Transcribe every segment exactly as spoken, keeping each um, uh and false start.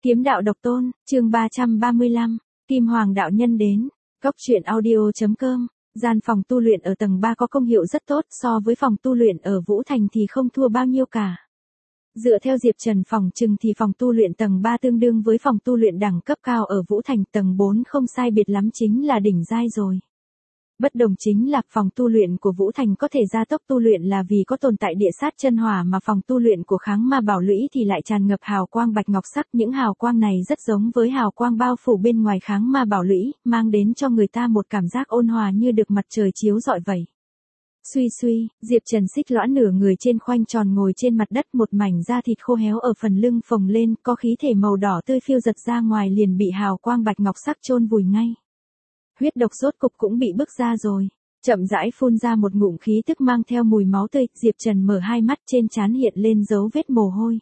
Kiếm đạo độc tôn, chương ba trăm ba mươi lăm, Kim Hoàng đạo nhân đến. Cốc truyện audio.com, gian phòng tu luyện ở tầng ba có công hiệu rất tốt, so với phòng tu luyện ở Vũ Thành thì không thua bao nhiêu cả. Dựa theo Diệp Trần phòng trừng thì phòng tu luyện tầng ba tương đương với phòng tu luyện đẳng cấp cao ở Vũ Thành, tầng bốn không sai biệt lắm chính là đỉnh giai rồi. Bất đồng chính là phòng tu luyện của Vũ Thành có thể gia tốc tu luyện là vì có tồn tại địa sát chân hỏa, mà phòng tu luyện của Kháng Ma Bảo Lũy thì lại tràn ngập hào quang bạch ngọc sắc. Những hào quang này rất giống với hào quang bao phủ bên ngoài Kháng Ma Bảo Lũy, mang đến cho người ta một cảm giác ôn hòa như được mặt trời chiếu rọi vậy. Suy suy, Diệp Trần xích lõa nửa người trên khoanh tròn ngồi trên mặt đất, một mảnh da thịt khô héo ở phần lưng phồng lên, có khí thể màu đỏ tươi phiêu giật ra ngoài liền bị hào quang bạch ngọc sắc chôn vùi ngay. Huyết độc rốt cục cũng bị bức ra rồi. Chậm rãi phun ra một ngụm khí tức mang theo mùi máu tươi, Diệp Trần mở hai mắt, trên trán hiện lên dấu vết mồ hôi.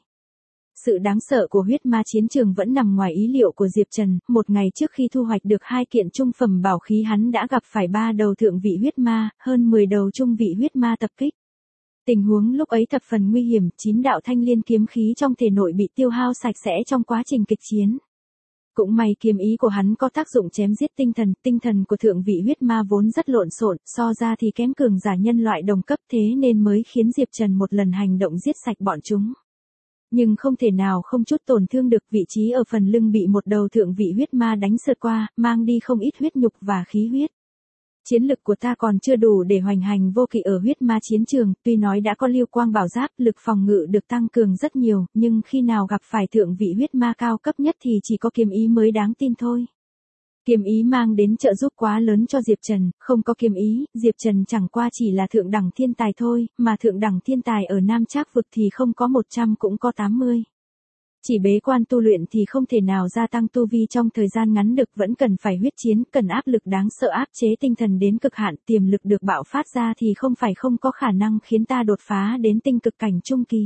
Sự đáng sợ của huyết ma chiến trường vẫn nằm ngoài ý liệu của Diệp Trần, một ngày trước khi thu hoạch được hai kiện trung phẩm bảo khí hắn đã gặp phải ba đầu thượng vị huyết ma, hơn mười đầu trung vị huyết ma tập kích. Tình huống lúc ấy thập phần nguy hiểm, chín đạo thanh liên kiếm khí trong thể nội bị tiêu hao sạch sẽ trong quá trình kịch chiến. Cũng may kiếm ý của hắn có tác dụng chém giết tinh thần, tinh thần của thượng vị huyết ma vốn rất lộn xộn, so ra thì kém cường giả nhân loại đồng cấp, thế nên mới khiến Diệp Trần một lần hành động giết sạch bọn chúng. Nhưng không thể nào không chút tổn thương được, vị trí ở phần lưng bị một đầu thượng vị huyết ma đánh sượt qua, mang đi không ít huyết nhục và khí huyết. Chiến lực của ta còn chưa đủ để hoành hành vô kỵ ở huyết ma chiến trường, tuy nói đã có lưu quang bảo giáp, lực phòng ngự được tăng cường rất nhiều, nhưng khi nào gặp phải thượng vị huyết ma cao cấp nhất thì chỉ có kiếm ý mới đáng tin thôi. Kiếm ý mang đến trợ giúp quá lớn cho Diệp Trần, không có kiếm ý, Diệp Trần chẳng qua chỉ là thượng đẳng thiên tài thôi, mà thượng đẳng thiên tài ở Nam Trác vực thì không có một trăm cũng có tám mươi. Chỉ bế quan tu luyện thì không thể nào gia tăng tu vi trong thời gian ngắn được, vẫn cần phải huyết chiến, cần áp lực đáng sợ áp chế tinh thần đến cực hạn, tiềm lực được bạo phát ra thì không phải không có khả năng khiến ta đột phá đến tinh cực cảnh trung kỳ.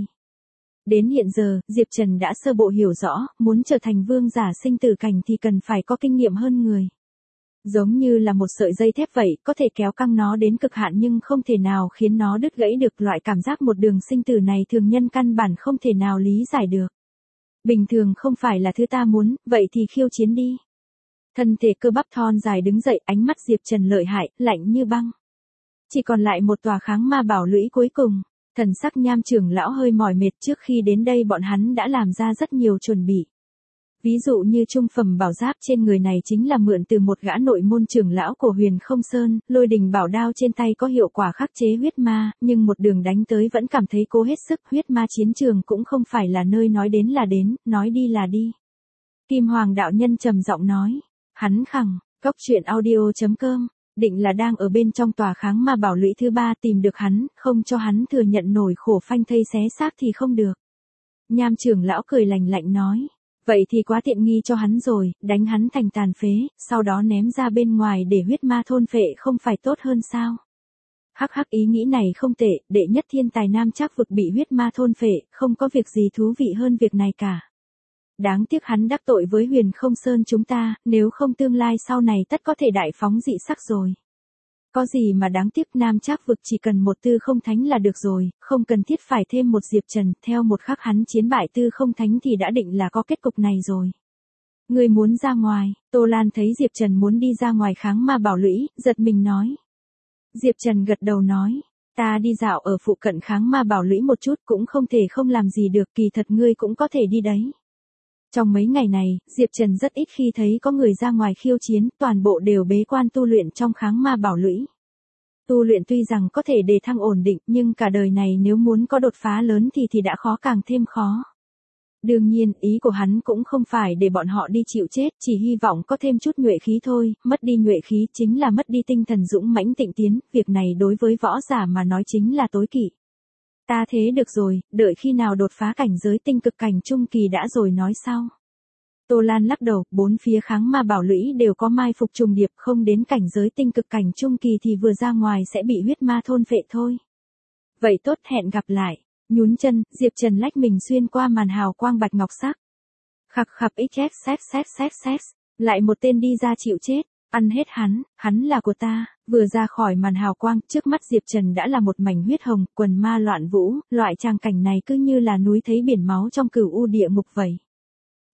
Đến hiện giờ, Diệp Trần đã sơ bộ hiểu rõ, muốn trở thành vương giả sinh tử cảnh thì cần phải có kinh nghiệm hơn người. Giống như là một sợi dây thép vậy, có thể kéo căng nó đến cực hạn nhưng không thể nào khiến nó đứt gãy được. Loại cảm giác một đường sinh tử này thường nhân căn bản không thể nào lý giải được. Bình thường không phải là thứ ta muốn, vậy thì khiêu chiến đi. Thân thể cơ bắp thon dài đứng dậy, ánh mắt Diệp Trần lợi hại, lạnh như băng. Chỉ còn lại một tòa Kháng Ma Bảo Lũy cuối cùng. Thần sắc Nham trưởng lão hơi mỏi mệt, trước khi đến đây bọn hắn đã làm ra rất nhiều chuẩn bị. Ví dụ như trung phẩm bảo giáp trên người này chính là mượn từ một gã nội môn trưởng lão của Huyền Không Sơn, lôi đình bảo đao trên tay có hiệu quả khắc chế huyết ma, nhưng một đường đánh tới vẫn cảm thấy cố hết sức. Huyết ma chiến trường cũng không phải là nơi nói đến là đến, nói đi là đi. Kim Hoàng đạo nhân trầm giọng nói, hắn khẳng, cốc truyện audio.com. Định là đang ở bên trong tòa Kháng Ma Bảo Lũy thứ ba, tìm được hắn, không cho hắn thừa nhận nổi khổ phanh thây xé xác thì không được. Nham trưởng lão cười lạnh lạnh nói, vậy thì quá tiện nghi cho hắn rồi, đánh hắn thành tàn phế, sau đó ném ra bên ngoài để huyết ma thôn phệ không phải tốt hơn sao? Hắc hắc, ý nghĩ này không tệ, đệ nhất thiên tài Nam Trác vực bị huyết ma thôn phệ, không có việc gì thú vị hơn việc này cả. Đáng tiếc hắn đắc tội với Huyền Không Sơn chúng ta, nếu không tương lai sau này tất có thể đại phóng dị sắc rồi. Có gì mà đáng tiếc, Nam Trác vực chỉ cần một Tư Không Thánh là được rồi, không cần thiết phải thêm một Diệp Trần, theo một khắc hắn chiến bại Tư Không Thánh thì đã định là có kết cục này rồi. Người muốn ra ngoài, Tô Lan thấy Diệp Trần muốn đi ra ngoài Kháng Ma Bảo Lũy, giật mình nói. Diệp Trần gật đầu nói, ta đi dạo ở phụ cận Kháng Ma Bảo Lũy một chút cũng không thể không làm gì được, kỳ thật ngươi cũng có thể đi đấy. Trong mấy ngày này, Diệp Trần rất ít khi thấy có người ra ngoài khiêu chiến, toàn bộ đều bế quan tu luyện trong Kháng Ma Bảo Lũy. Tu luyện tuy rằng có thể đề thăng ổn định, nhưng cả đời này nếu muốn có đột phá lớn thì thì đã khó càng thêm khó. Đương nhiên, ý của hắn cũng không phải để bọn họ đi chịu chết, chỉ hy vọng có thêm chút nhuệ khí thôi, mất đi nhuệ khí chính là mất đi tinh thần dũng mãnh tịnh tiến, việc này đối với võ giả mà nói chính là tối kỵ. Ta thế được rồi, đợi khi nào đột phá cảnh giới tinh cực cảnh trung kỳ đã rồi nói sau. Tô Lan lắc đầu, bốn phía Kháng Ma Bảo Lũy đều có mai phục trùng điệp, không đến cảnh giới tinh cực cảnh trung kỳ thì vừa ra ngoài sẽ bị huyết ma thôn phệ thôi. Vậy tốt, hẹn gặp lại. Nhún chân, Diệp Trần lách mình xuyên qua màn hào quang bạch ngọc sắc. Khặc khặc xx xx xx xx, lại một tên đi ra chịu chết. Ăn hết hắn, hắn là của ta. Vừa ra khỏi màn hào quang, trước mắt Diệp Trần đã là một mảnh huyết hồng, quần ma loạn vũ, loại tràng cảnh này cứ như là núi thấy biển máu trong cửu u địa ngục vậy.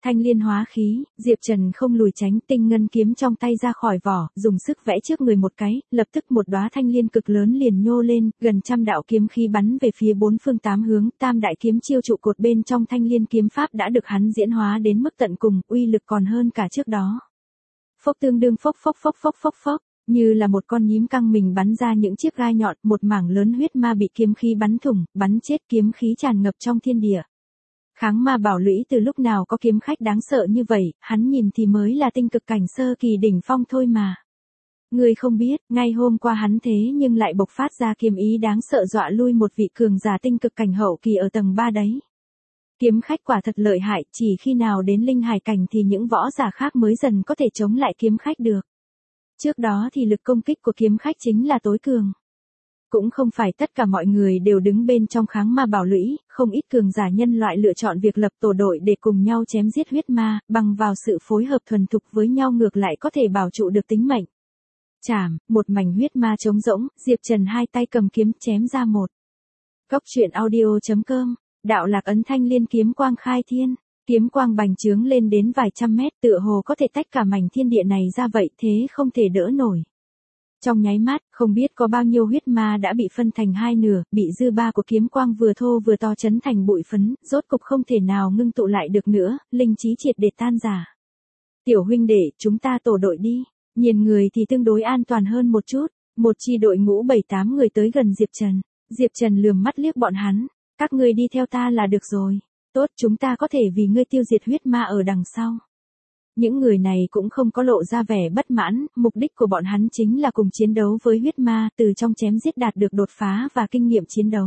Thanh liên hóa khí, Diệp Trần không lùi tránh, tinh ngân kiếm trong tay ra khỏi vỏ, dùng sức vẽ trước người một cái, lập tức một đóa thanh liên cực lớn liền nhô lên, gần trăm đạo kiếm khí bắn về phía bốn phương tám hướng, tam đại kiếm chiêu trụ cột bên trong thanh liên kiếm pháp đã được hắn diễn hóa đến mức tận cùng, uy lực còn hơn cả trước đó. Phốc tương đương phốc phốc phốc phốc phốc phốc, như là một con nhím căng mình bắn ra những chiếc gai nhọn, một mảng lớn huyết ma bị kiếm khí bắn thủng, bắn chết, kiếm khí tràn ngập trong thiên địa. Kháng ma bảo lũy từ lúc nào có kiếm khách đáng sợ như vậy, hắn nhìn thì mới là tinh cực cảnh sơ kỳ đỉnh phong thôi mà. Người không biết, ngay hôm qua hắn thế nhưng lại bộc phát ra kiếm ý đáng sợ dọa lui một vị cường giả tinh cực cảnh hậu kỳ ở tầng ba đấy. Kiếm khách quả thật lợi hại, chỉ khi nào đến linh hải cảnh thì những võ giả khác mới dần có thể chống lại kiếm khách được. Trước đó thì lực công kích của kiếm khách chính là tối cường. Cũng không phải tất cả mọi người đều đứng bên trong kháng ma bảo lũy, không ít cường giả nhân loại lựa chọn việc lập tổ đội để cùng nhau chém giết huyết ma, bằng vào sự phối hợp thuần thục với nhau ngược lại có thể bảo trụ được tính mệnh. Chảm, một mảnh huyết ma trống rỗng, Diệp Trần hai tay cầm kiếm chém ra một. Cốc truyện audio chấm com, đạo lạc ấn thanh liên kiếm quang khai thiên, kiếm quang bành trướng lên đến vài trăm mét tựa hồ có thể tách cả mảnh thiên địa này ra vậy thế không thể đỡ nổi. Trong nháy mắt, không biết có bao nhiêu huyết ma đã bị phân thành hai nửa, bị dư ba của kiếm quang vừa thô vừa to chấn thành bụi phấn, rốt cục không thể nào ngưng tụ lại được nữa, linh trí triệt để tan rã. Tiểu huynh đệ, chúng ta tổ đội đi, nhìn người thì tương đối an toàn hơn một chút, một chi đội ngũ bảy tám người tới gần Diệp Trần. Diệp Trần lườm mắt liếc bọn hắn, các ngươi đi theo ta là được rồi, tốt chúng ta có thể vì ngươi tiêu diệt huyết ma ở đằng sau. Những người này cũng không có lộ ra vẻ bất mãn, mục đích của bọn hắn chính là cùng chiến đấu với huyết ma, từ trong chém giết đạt được đột phá và kinh nghiệm chiến đấu.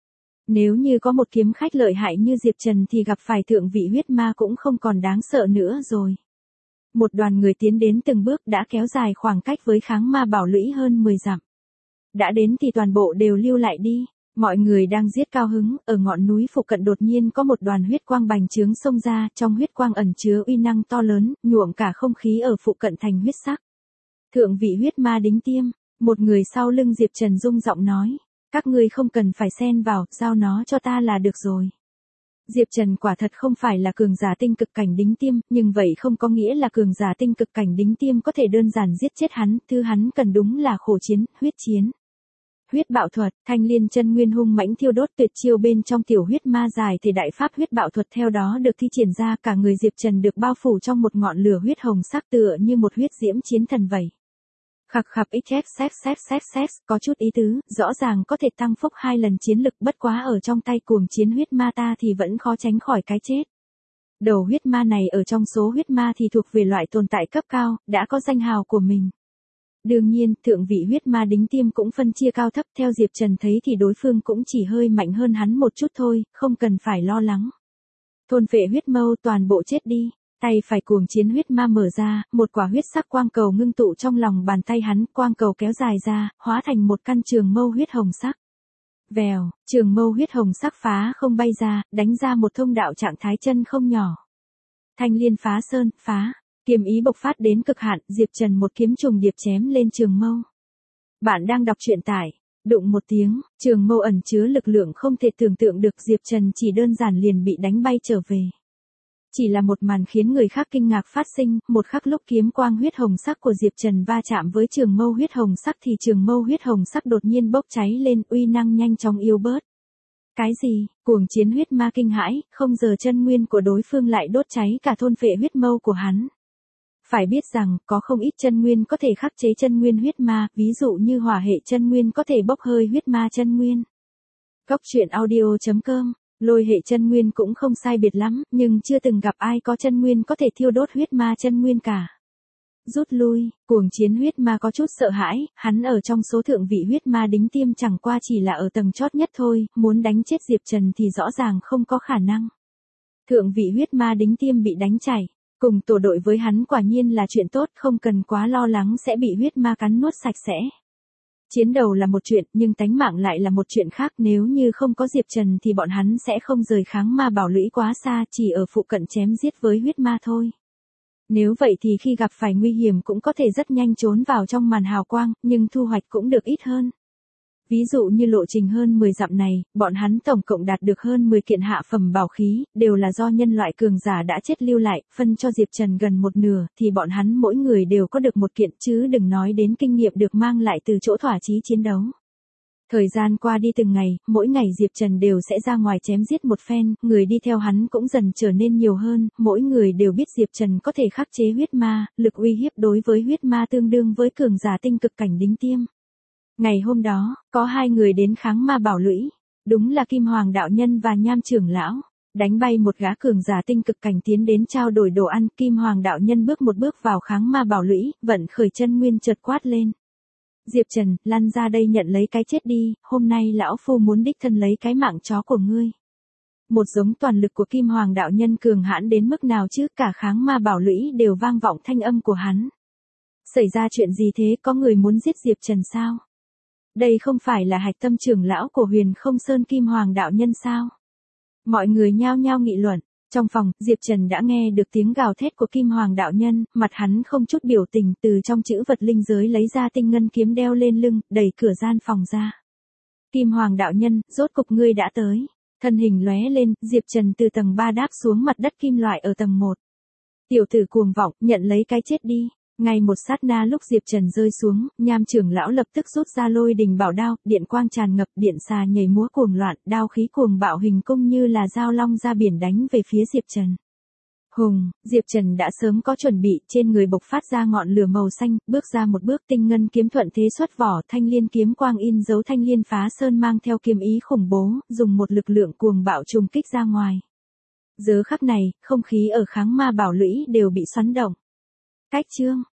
Nếu như có một kiếm khách lợi hại như Diệp Trần thì gặp phải thượng vị huyết ma cũng không còn đáng sợ nữa rồi. Một đoàn người tiến đến từng bước đã kéo dài khoảng cách với kháng ma bảo lũy hơn mười dặm. Đã đến thì toàn bộ đều lưu lại đi. Mọi người đang giết cao hứng, ở ngọn núi phụ cận đột nhiên có một đoàn huyết quang bành trướng xông ra, trong huyết quang ẩn chứa uy năng to lớn, nhuộm cả không khí ở phụ cận thành huyết sắc. Thượng vị huyết ma đính tiêm, một người sau lưng Diệp Trần rung giọng nói, các ngươi không cần phải xen vào, giao nó cho ta là được rồi. Diệp Trần quả thật không phải là cường giả tinh cực cảnh đính tiêm, nhưng vậy không có nghĩa là cường giả tinh cực cảnh đính tiêm có thể đơn giản giết chết hắn, thứ hắn cần đúng là khổ chiến, huyết chiến. Huyết bạo thuật, thanh liên chân nguyên hung mãnh thiêu đốt tuyệt chiêu bên trong tiểu huyết ma dài thì đại pháp huyết bạo thuật theo đó được thi triển ra, cả người Diệp Trần được bao phủ trong một ngọn lửa huyết hồng sắc tựa như một huyết diễm chiến thần vậy. Khặc khặc xf xf xf xf xf, có chút ý tứ, rõ ràng có thể tăng phúc hai lần chiến lực, bất quá ở trong tay cuồng chiến huyết ma ta thì vẫn khó tránh khỏi cái chết. Đầu huyết ma này ở trong số huyết ma thì thuộc về loại tồn tại cấp cao, đã có danh hào của mình. Đương nhiên, thượng vị huyết ma đính tiêm cũng phân chia cao thấp, theo Diệp Trần thấy thì đối phương cũng chỉ hơi mạnh hơn hắn một chút thôi, không cần phải lo lắng. Thôn phệ huyết mâu toàn bộ chết đi, tay phải cuồng chiến huyết ma mở ra, một quả huyết sắc quang cầu ngưng tụ trong lòng bàn tay hắn, quang cầu kéo dài ra, hóa thành một căn trường mâu huyết hồng sắc. Vèo, trường mâu huyết hồng sắc phá không bay ra, đánh ra một thông đạo trạng thái chân không nhỏ. Thanh liên phá sơn, phá. Kiếm ý bộc phát đến cực hạn, Diệp Trần một kiếm trùng điệp chém lên trường mâu. Bạn đang đọc truyện tải, đụng một tiếng, trường mâu ẩn chứa lực lượng không thể tưởng tượng được, Diệp Trần chỉ đơn giản liền bị đánh bay trở về. Chỉ là một màn khiến người khác kinh ngạc phát sinh, một khắc lúc kiếm quang huyết hồng sắc của Diệp Trần va chạm với trường mâu huyết hồng sắc thì trường mâu huyết hồng sắc đột nhiên bốc cháy lên, uy năng nhanh chóng yếu bớt. Cái gì? Cuồng chiến huyết ma kinh hãi, không giờ chân nguyên của đối phương lại đốt cháy cả thôn phệ huyết mâu của hắn. Phải biết rằng, có không ít chân nguyên có thể khắc chế chân nguyên huyết ma, ví dụ như hỏa hệ chân nguyên có thể bốc hơi huyết ma chân nguyên. Cốc truyện audio chấm com, lôi hệ chân nguyên cũng không sai biệt lắm, nhưng chưa từng gặp ai có chân nguyên có thể thiêu đốt huyết ma chân nguyên cả. Rút lui, cuồng chiến huyết ma có chút sợ hãi, hắn ở trong số thượng vị huyết ma đính tiêm chẳng qua chỉ là ở tầng chót nhất thôi, muốn đánh chết Diệp Trần thì rõ ràng không có khả năng. Thượng vị huyết ma đính tiêm bị đánh chảy. Cùng tổ đội với hắn quả nhiên là chuyện tốt, không cần quá lo lắng sẽ bị huyết ma cắn nuốt sạch sẽ. Chiến đầu là một chuyện, nhưng tánh mạng lại là một chuyện khác, nếu như không có Diệp Trần thì bọn hắn sẽ không rời kháng ma bảo lũy quá xa, chỉ ở phụ cận chém giết với huyết ma thôi. Nếu vậy thì khi gặp phải nguy hiểm cũng có thể rất nhanh trốn vào trong màn hào quang, nhưng thu hoạch cũng được ít hơn. Ví dụ như lộ trình hơn mười dặm này, bọn hắn tổng cộng đạt được hơn mười kiện hạ phẩm bảo khí, đều là do nhân loại cường giả đã chết lưu lại, phân cho Diệp Trần gần một nửa, thì bọn hắn mỗi người đều có được một kiện, chứ đừng nói đến kinh nghiệm được mang lại từ chỗ thỏa chí chiến đấu. Thời gian qua đi từng ngày, mỗi ngày Diệp Trần đều sẽ ra ngoài chém giết một phen, người đi theo hắn cũng dần trở nên nhiều hơn, mỗi người đều biết Diệp Trần có thể khắc chế huyết ma, lực uy hiếp đối với huyết ma tương đương với cường giả tinh cực cảnh đỉnh tiêm. Ngày hôm đó, có hai người đến kháng ma bảo lũy, đúng là Kim Hoàng đạo nhân và Nham trưởng lão. Đánh bay một gã cường giả tinh cực cảnh tiến đến trao đổi đồ ăn, Kim Hoàng đạo nhân bước một bước vào kháng ma bảo lũy, vận khởi chân nguyên chợt quát lên. Diệp Trần, lăn ra đây nhận lấy cái chết đi, hôm nay lão phu muốn đích thân lấy cái mạng chó của ngươi. Một giống toàn lực của Kim Hoàng đạo nhân cường hãn đến mức nào chứ, cả kháng ma bảo lũy đều vang vọng thanh âm của hắn. Xảy ra chuyện gì thế, có người muốn giết Diệp Trần sao? Đây không phải là hạch tâm trưởng lão của Huyền Không Sơn Kim Hoàng đạo nhân sao? Mọi người nhao nhao nghị luận. Trong phòng, Diệp Trần đã nghe được tiếng gào thét của Kim Hoàng đạo nhân, mặt hắn không chút biểu tình, từ trong chữ vật linh giới lấy ra tinh ngân kiếm đeo lên lưng, đẩy cửa gian phòng ra. Kim Hoàng đạo nhân, rốt cục ngươi đã tới. Thân hình lóe lên, Diệp Trần từ tầng ba đáp xuống mặt đất kim loại ở tầng một. Tiểu tử cuồng vọng, nhận lấy cái chết đi. Ngay một sát na lúc Diệp Trần rơi xuống, Nham trưởng lão lập tức rút ra lôi đình bảo đao, điện quang tràn ngập, điện xà nhảy múa cuồng loạn, đao khí cuồng bạo hình cung như là dao long ra biển đánh về phía Diệp Trần. Hùng, Diệp Trần đã sớm có chuẩn bị, trên người bộc phát ra ngọn lửa màu xanh, bước ra một bước, tinh ngân kiếm thuận thế xuất vỏ, thanh liên kiếm quang in dấu thanh liên phá sơn mang theo kiếm ý khủng bố, dùng một lực lượng cuồng bạo trùng kích ra ngoài. Giờ khắc này, không khí ở kháng ma bảo lũy đều bị xoắn động. Cách chương